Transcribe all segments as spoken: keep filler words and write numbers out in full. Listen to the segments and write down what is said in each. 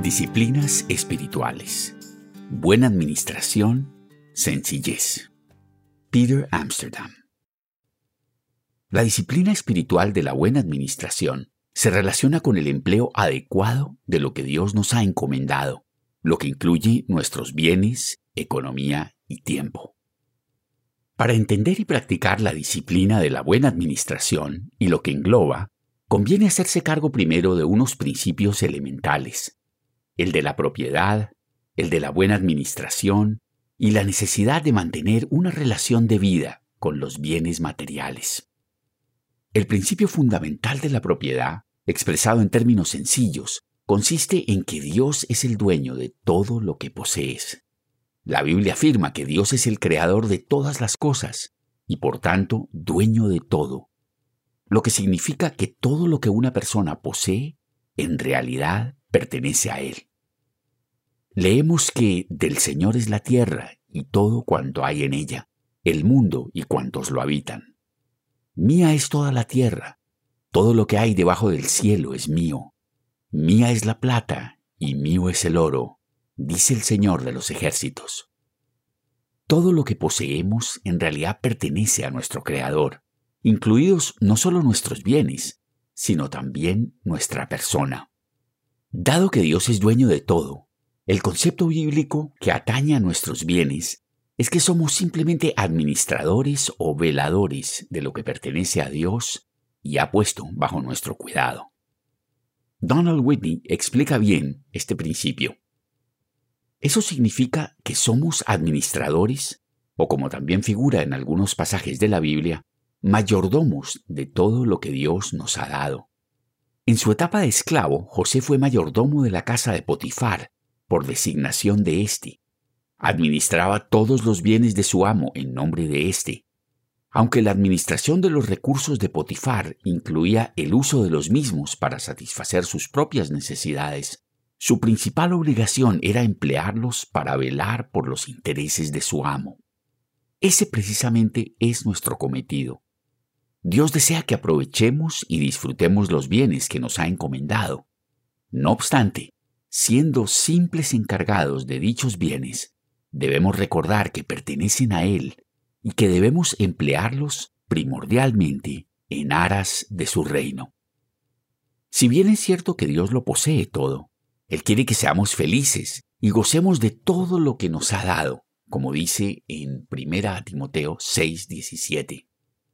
Disciplinas espirituales. Buena administración, sencillez. Peter Amsterdam. La disciplina espiritual de la buena administración se relaciona con el empleo adecuado de lo que Dios nos ha encomendado, lo que incluye nuestros bienes, economía y tiempo. Para entender y practicar la disciplina de la buena administración y lo que engloba, conviene hacerse cargo primero de unos principios elementales: el de la propiedad, el de la buena administración y la necesidad de mantener una relación de vida con los bienes materiales. El principio fundamental de la propiedad, expresado en términos sencillos, consiste en que Dios es el dueño de todo lo que posees. La Biblia afirma que Dios es el creador de todas las cosas y, por tanto, dueño de todo, lo que significa que todo lo que una persona posee, en realidad, pertenece a Él. Leemos que del Señor es la tierra y todo cuanto hay en ella, el mundo y cuantos lo habitan. Mía es toda la tierra, todo lo que hay debajo del cielo es mío. Mía es la plata y mío es el oro, dice el Señor de los ejércitos. Todo lo que poseemos en realidad pertenece a nuestro Creador, incluidos no solo nuestros bienes, sino también nuestra persona. Dado que Dios es dueño de todo, el concepto bíblico que atañe a nuestros bienes es que somos simplemente administradores o veladores de lo que pertenece a Dios y ha puesto bajo nuestro cuidado. Donald Whitney explica bien este principio. Eso significa que somos administradores, o como también figura en algunos pasajes de la Biblia, mayordomos de todo lo que Dios nos ha dado. En su etapa de esclavo, José fue mayordomo de la casa de Potifar, por designación de éste. Administraba todos los bienes de su amo en nombre de éste. Aunque la administración de los recursos de Potifar incluía el uso de los mismos para satisfacer sus propias necesidades, su principal obligación era emplearlos para velar por los intereses de su amo. Ese precisamente es nuestro cometido. Dios desea que aprovechemos y disfrutemos los bienes que nos ha encomendado. No obstante, siendo simples encargados de dichos bienes, debemos recordar que pertenecen a Él y que debemos emplearlos primordialmente en aras de su reino. Si bien es cierto que Dios lo posee todo, Él quiere que seamos felices y gocemos de todo lo que nos ha dado, como dice en primera Timoteo seis diecisiete.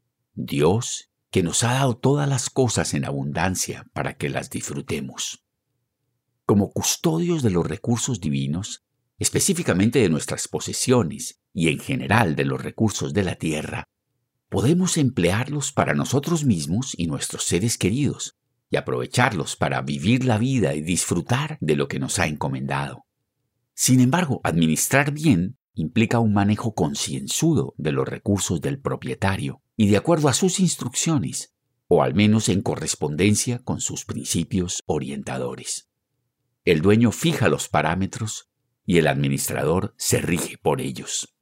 Dios, que nos ha dado todas las cosas en abundancia para que las disfrutemos. Como custodios de los recursos divinos, específicamente de nuestras posesiones y en general de los recursos de la tierra, podemos emplearlos para nosotros mismos y nuestros seres queridos y aprovecharlos para vivir la vida y disfrutar de lo que nos ha encomendado. Sin embargo, administrar bien implica un manejo concienzudo de los recursos del propietario y de acuerdo a sus instrucciones, o al menos en correspondencia con sus principios orientadores. El dueño fija los parámetros y el administrador se rige por ellos.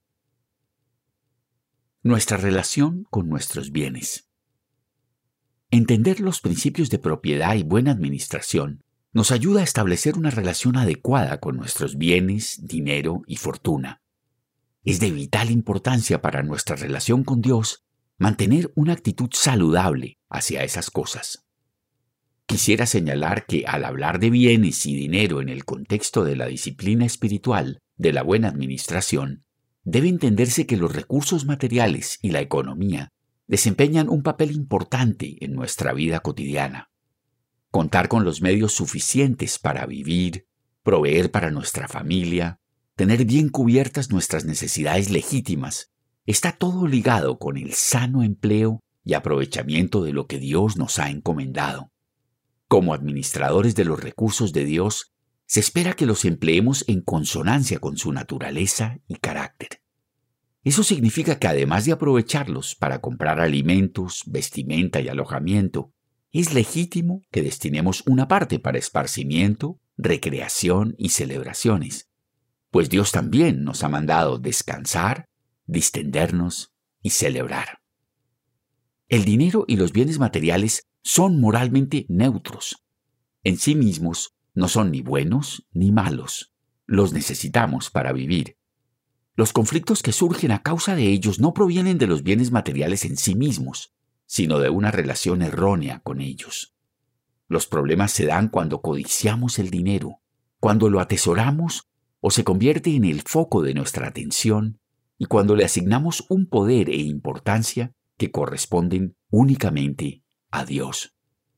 Nuestra relación con nuestros bienes. Entender los principios de propiedad y buena administración nos ayuda a establecer una relación adecuada con nuestros bienes, dinero y fortuna. Es de vital importancia para nuestra relación con Dios mantener una actitud saludable hacia esas cosas. Quisiera señalar que al hablar de bienes y dinero en el contexto de la disciplina espiritual de la buena administración, debe entenderse que los recursos materiales y la economía desempeñan un papel importante en nuestra vida cotidiana. Contar con los medios suficientes para vivir, proveer para nuestra familia, tener bien cubiertas nuestras necesidades legítimas, está todo ligado con el sano empleo y aprovechamiento de lo que Dios nos ha encomendado. Como administradores de los recursos de Dios, se espera que los empleemos en consonancia con su naturaleza y carácter. Eso significa que además de aprovecharlos para comprar alimentos, vestimenta y alojamiento, es legítimo que destinemos una parte para esparcimiento, recreación y celebraciones, pues Dios también nos ha mandado descansar, distendernos y celebrar. El dinero y los bienes materiales son moralmente neutros. En sí mismos No son ni buenos ni malos. Los necesitamos para vivir. Los conflictos que surgen a causa de ellos no provienen de los bienes materiales en sí mismos, sino de una relación errónea con ellos. Los problemas se dan cuando codiciamos el dinero, cuando lo atesoramos o se convierte en el foco de nuestra atención y cuando le asignamos un poder e importancia que corresponden únicamente a Dios.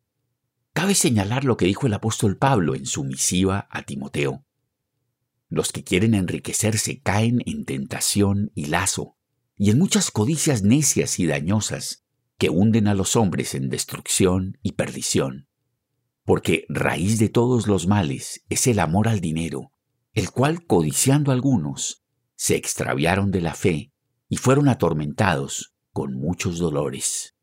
Cabe señalar lo que dijo el apóstol Pablo en su misiva a Timoteo. Los que quieren enriquecerse caen en tentación y lazo, y en muchas codicias necias y dañosas que hunden a los hombres en destrucción y perdición. Porque raíz de todos los males es el amor al dinero, el cual, codiciando algunos, se extraviaron de la fe y fueron atormentados con muchos dolores.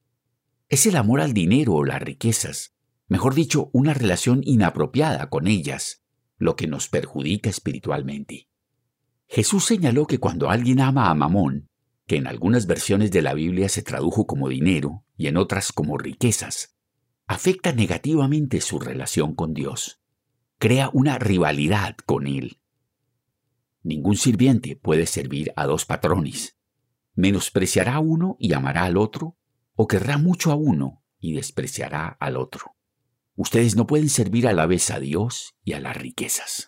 Es el amor al dinero o las riquezas, mejor dicho, una relación inapropiada con ellas, lo que nos perjudica espiritualmente. Jesús señaló que cuando alguien ama a Mamón, que en algunas versiones de la Biblia se tradujo como dinero y en otras como riquezas, afecta negativamente su relación con Dios. Crea una rivalidad con Él. Ningún sirviente puede servir a dos patrones. Menospreciará a uno y amará al otro, o querrá mucho a uno y despreciará al otro. Ustedes no pueden servir a la vez a Dios y a las riquezas.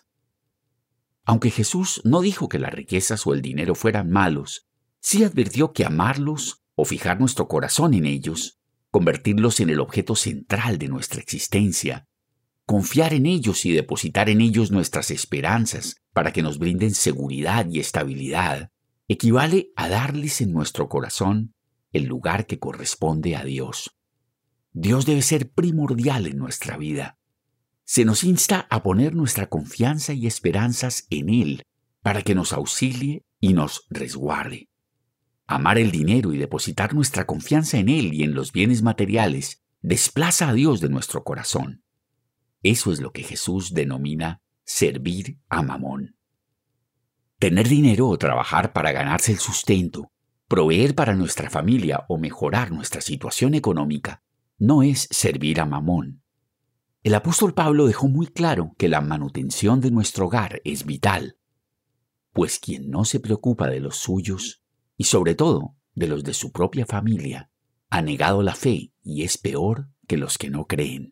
Aunque Jesús no dijo que las riquezas o el dinero fueran malos, sí advirtió que amarlos o fijar nuestro corazón en ellos, convertirlos en el objeto central de nuestra existencia, confiar en ellos y depositar en ellos nuestras esperanzas para que nos brinden seguridad y estabilidad, equivale a darles en nuestro corazón el lugar que corresponde a Dios. Dios debe ser primordial en nuestra vida. Se nos insta a poner nuestra confianza y esperanzas en Él para que nos auxilie y nos resguarde. Amar el dinero y depositar nuestra confianza en Él y en los bienes materiales desplaza a Dios de nuestro corazón. Eso es lo que Jesús denomina servir a Mamón. Tener dinero o trabajar para ganarse el sustento, proveer para nuestra familia o mejorar nuestra situación económica no es servir a Mamón. El apóstol Pablo dejó muy claro que la manutención de nuestro hogar es vital, pues quien no se preocupa de los suyos, y sobre todo de los de su propia familia, ha negado la fe y es peor que los que no creen.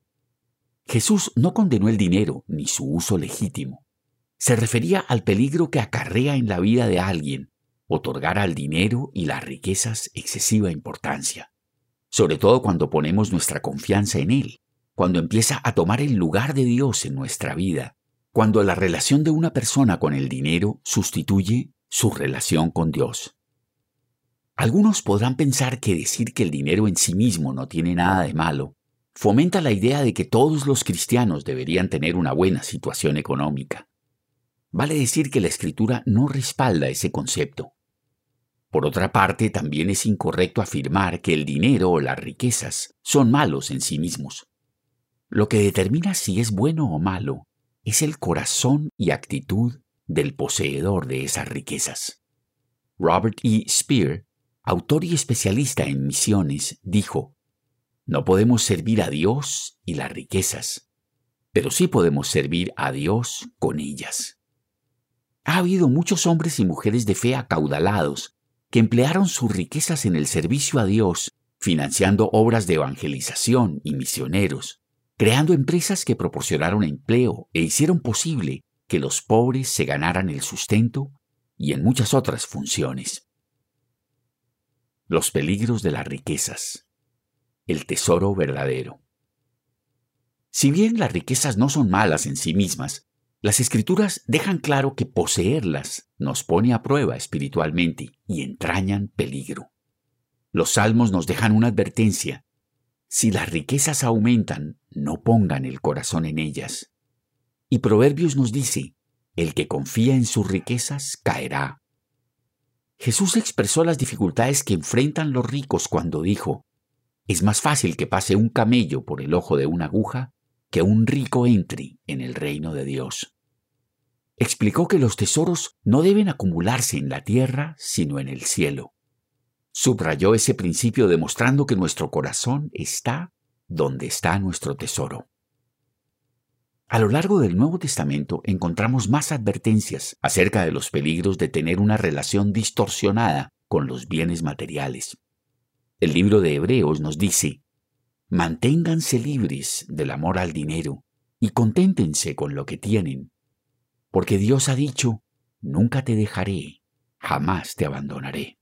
Jesús no condenó el dinero ni su uso legítimo. Se refería al peligro que acarrea en la vida de alguien otorgar al dinero y las riquezas excesiva importancia, sobre todo cuando ponemos nuestra confianza en Él, cuando empieza a tomar el lugar de Dios en nuestra vida, cuando la relación de una persona con el dinero sustituye su relación con Dios. Algunos podrán pensar que decir que el dinero en sí mismo no tiene nada de malo fomenta la idea de que todos los cristianos deberían tener una buena situación económica. Vale decir que la Escritura no respalda ese concepto. Por otra parte, también es incorrecto afirmar que el dinero o las riquezas son malos en sí mismos. Lo que determina si es bueno o malo es el corazón y actitud del poseedor de esas riquezas. Robert E. Speer, autor y especialista en misiones, dijo: no podemos servir a Dios y las riquezas, pero sí podemos servir a Dios con ellas. Ha habido muchos hombres y mujeres de fe acaudalados que emplearon sus riquezas en el servicio a Dios, financiando obras de evangelización y misioneros, creando empresas que proporcionaron empleo e hicieron posible que los pobres se ganaran el sustento y en muchas otras funciones. Los peligros de las riquezas. El tesoro verdadero. Si bien las riquezas no son malas en sí mismas, las Escrituras dejan claro que poseerlas nos pone a prueba espiritualmente y entrañan peligro. Los Salmos nos dejan una advertencia: si las riquezas aumentan, no pongan el corazón en ellas. Y Proverbios nos dice: el que confía en sus riquezas caerá. Jesús expresó las dificultades que enfrentan los ricos cuando dijo: es más fácil que pase un camello por el ojo de una aguja que un rico entre en el reino de Dios. Explicó que los tesoros no deben acumularse en la tierra, sino en el cielo. Subrayó ese principio demostrando que nuestro corazón está donde está nuestro tesoro. A lo largo del Nuevo Testamento encontramos más advertencias acerca de los peligros de tener una relación distorsionada con los bienes materiales. El libro de Hebreos nos dice: manténganse libres del amor al dinero y conténtense con lo que tienen, porque Dios ha dicho: nunca te dejaré, jamás te abandonaré.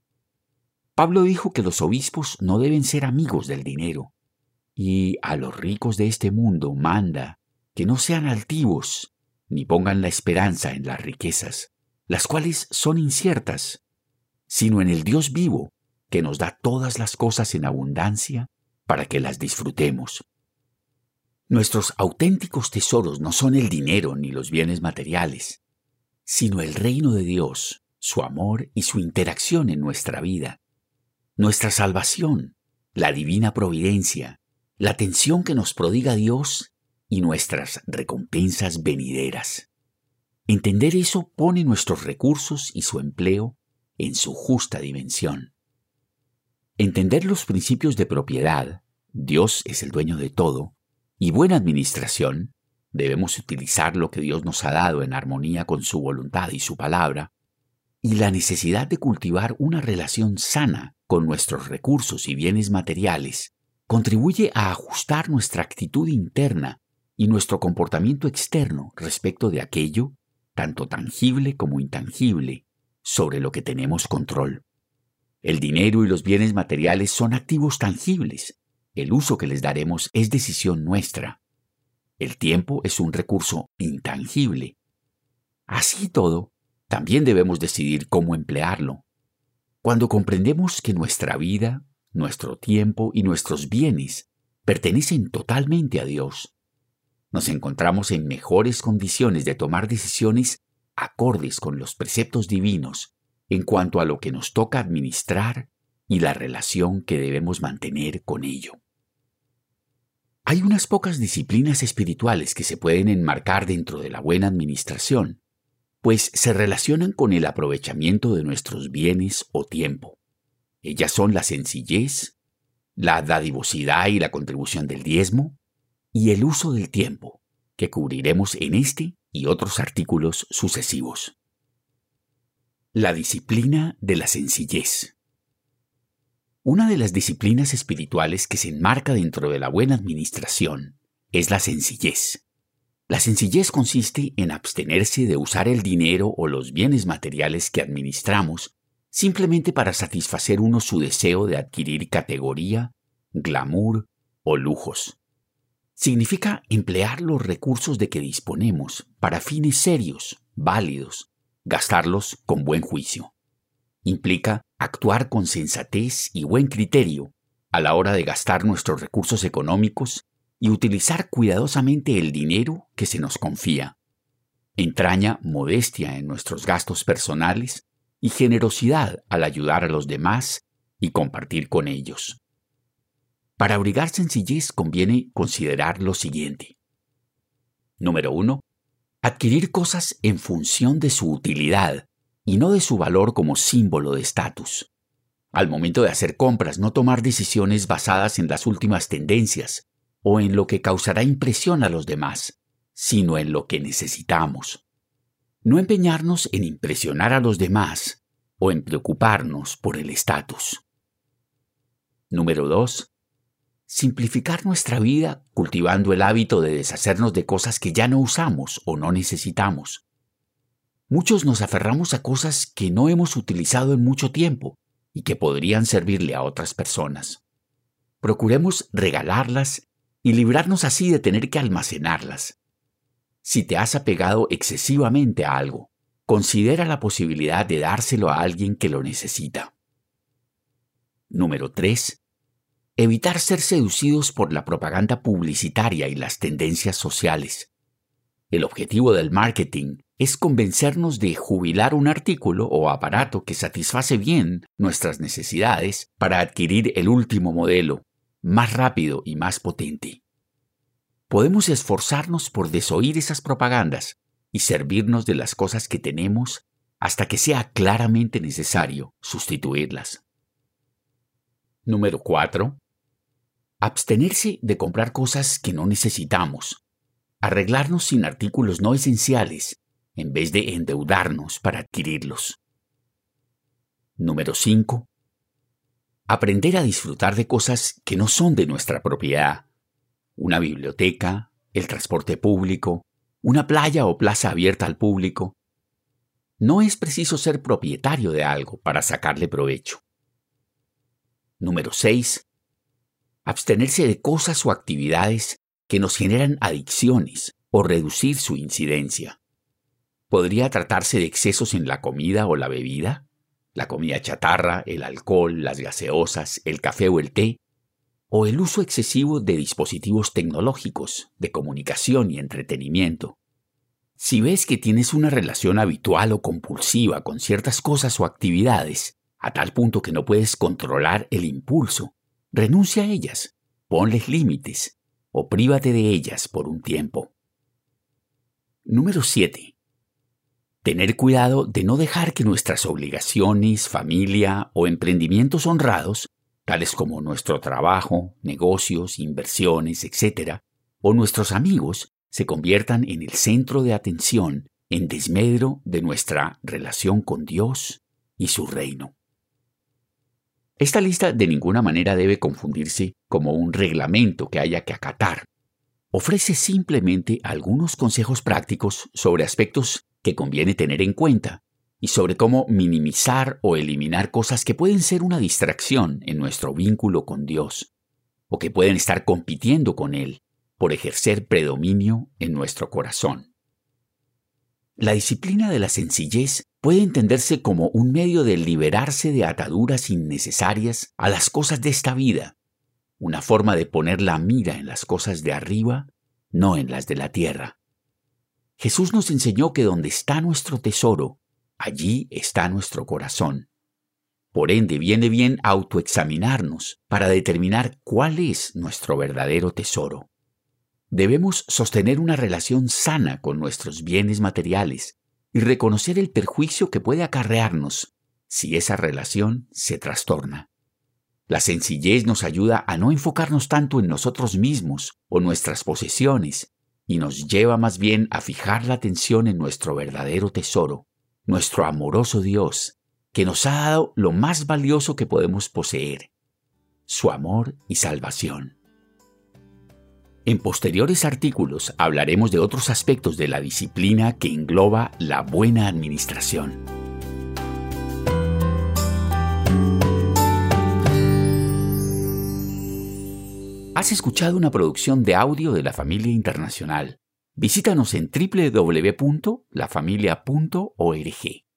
Pablo dijo que los obispos no deben ser amigos del dinero, y a los ricos de este mundo manda que no sean altivos, ni pongan la esperanza en las riquezas, las cuales son inciertas, sino en el Dios vivo, que nos da todas las cosas en abundancia para que las disfrutemos. Nuestros auténticos tesoros no son el dinero ni los bienes materiales, sino el reino de Dios, su amor y su interacción en nuestra vida, nuestra salvación, la divina providencia, la atención que nos prodiga Dios y nuestras recompensas venideras. Entender eso pone nuestros recursos y su empleo en su justa dimensión. Entender los principios de propiedad, Dios es el dueño de todo, y buena administración, debemos utilizar lo que Dios nos ha dado en armonía con su voluntad y su palabra, y la necesidad de cultivar una relación sana con nuestros recursos y bienes materiales, contribuye a ajustar nuestra actitud interna y nuestro comportamiento externo respecto de aquello, tanto tangible como intangible, sobre lo que tenemos control. El dinero y los bienes materiales son activos tangibles. El uso que les daremos es decisión nuestra. El tiempo es un recurso intangible. Así todo, también debemos decidir cómo emplearlo. Cuando comprendemos que nuestra vida, nuestro tiempo y nuestros bienes pertenecen totalmente a Dios, nos encontramos en mejores condiciones de tomar decisiones acordes con los preceptos divinos en cuanto a lo que nos toca administrar y la relación que debemos mantener con ello. Hay unas pocas disciplinas espirituales que se pueden enmarcar dentro de la buena administración, pues se relacionan con el aprovechamiento de nuestros bienes o tiempo. Ellas son la sencillez, la dadivosidad y la contribución del diezmo, y el uso del tiempo, que cubriremos en este y otros artículos sucesivos. La disciplina de la sencillez. Una de las disciplinas espirituales que se enmarca dentro de la buena administración es la sencillez. La sencillez consiste en abstenerse de usar el dinero o los bienes materiales que administramos simplemente para satisfacer uno su deseo de adquirir categoría, glamour o lujos. Significa emplear los recursos de que disponemos para fines serios, válidos, gastarlos con buen juicio. Implica actuar con sensatez y buen criterio a la hora de gastar nuestros recursos económicos y utilizar cuidadosamente el dinero que se nos confía. Entraña modestia en nuestros gastos personales y generosidad al ayudar a los demás y compartir con ellos. Para abrigar sencillez conviene considerar lo siguiente. Número uno. Adquirir cosas en función de su utilidad y no de su valor como símbolo de estatus. Al momento de hacer compras, no tomar decisiones basadas en las últimas tendencias o en lo que causará impresión a los demás, sino en lo que necesitamos. No empeñarnos en impresionar a los demás o en preocuparnos por el estatus. Número dos. Simplificar nuestra vida cultivando el hábito de deshacernos de cosas que ya no usamos o no necesitamos. Muchos nos aferramos a cosas que no hemos utilizado en mucho tiempo y que podrían servirle a otras personas. Procuremos regalarlas y librarnos así de tener que almacenarlas. Si te has apegado excesivamente a algo, considera la posibilidad de dárselo a alguien que lo necesita. Número tres. Evitar ser seducidos por la propaganda publicitaria y las tendencias sociales. El objetivo del marketing es convencernos de jubilar un artículo o aparato que satisface bien nuestras necesidades para adquirir el último modelo, más rápido y más potente. Podemos esforzarnos por desoír esas propagandas y servirnos de las cosas que tenemos hasta que sea claramente necesario sustituirlas. Número cuatro. Abstenerse de comprar cosas que no necesitamos. arreglarnos sin artículos no esenciales en vez de endeudarnos para adquirirlos. Número cinco. Aprender a disfrutar de cosas que no son de nuestra propiedad. Una biblioteca, el transporte público, una playa o plaza abierta al público. No es preciso ser propietario de algo para sacarle provecho. Número seis. Abstenerse de cosas o actividades que nos generan adicciones o reducir su incidencia. Podría tratarse de excesos en la comida o la bebida, la comida chatarra, el alcohol, las gaseosas, el café o el té, o el uso excesivo de dispositivos tecnológicos, de comunicación y entretenimiento. Si ves que tienes una relación habitual o compulsiva con ciertas cosas o actividades, a tal punto que no puedes controlar el impulso, renuncia a ellas, ponles límites o prívate de ellas por un tiempo. Número siete. Tener cuidado de no dejar que nuestras obligaciones, familia o emprendimientos honrados, tales como nuestro trabajo, negocios, inversiones, etcétera, o nuestros amigos, se conviertan en el centro de atención en desmedro de nuestra relación con Dios y su reino. Esta lista de ninguna manera debe confundirse como un reglamento que haya que acatar. Ofrece simplemente algunos consejos prácticos sobre aspectos que conviene tener en cuenta y sobre cómo minimizar o eliminar cosas que pueden ser una distracción en nuestro vínculo con Dios o que pueden estar compitiendo con Él por ejercer predominio en nuestro corazón. La disciplina de la sencillez puede entenderse como un medio de liberarse de ataduras innecesarias a las cosas de esta vida, una forma de poner la mira en las cosas de arriba, no en las de la tierra. Jesús nos enseñó que donde está nuestro tesoro, allí está nuestro corazón. Por ende, viene bien autoexaminarnos para determinar cuál es nuestro verdadero tesoro. Debemos sostener una relación sana con nuestros bienes materiales y reconocer el perjuicio que puede acarrearnos si esa relación se trastorna. La sencillez nos ayuda a no enfocarnos tanto en nosotros mismos o nuestras posesiones y nos lleva más bien a fijar la atención en nuestro verdadero tesoro, nuestro amoroso Dios, que nos ha dado lo más valioso que podemos poseer, su amor y salvación. En posteriores artículos hablaremos de otros aspectos de la disciplina que engloba la buena administración. Has escuchado una producción de audio de La Familia Internacional. Visítanos en doble u doble u doble u punto la familia punto org.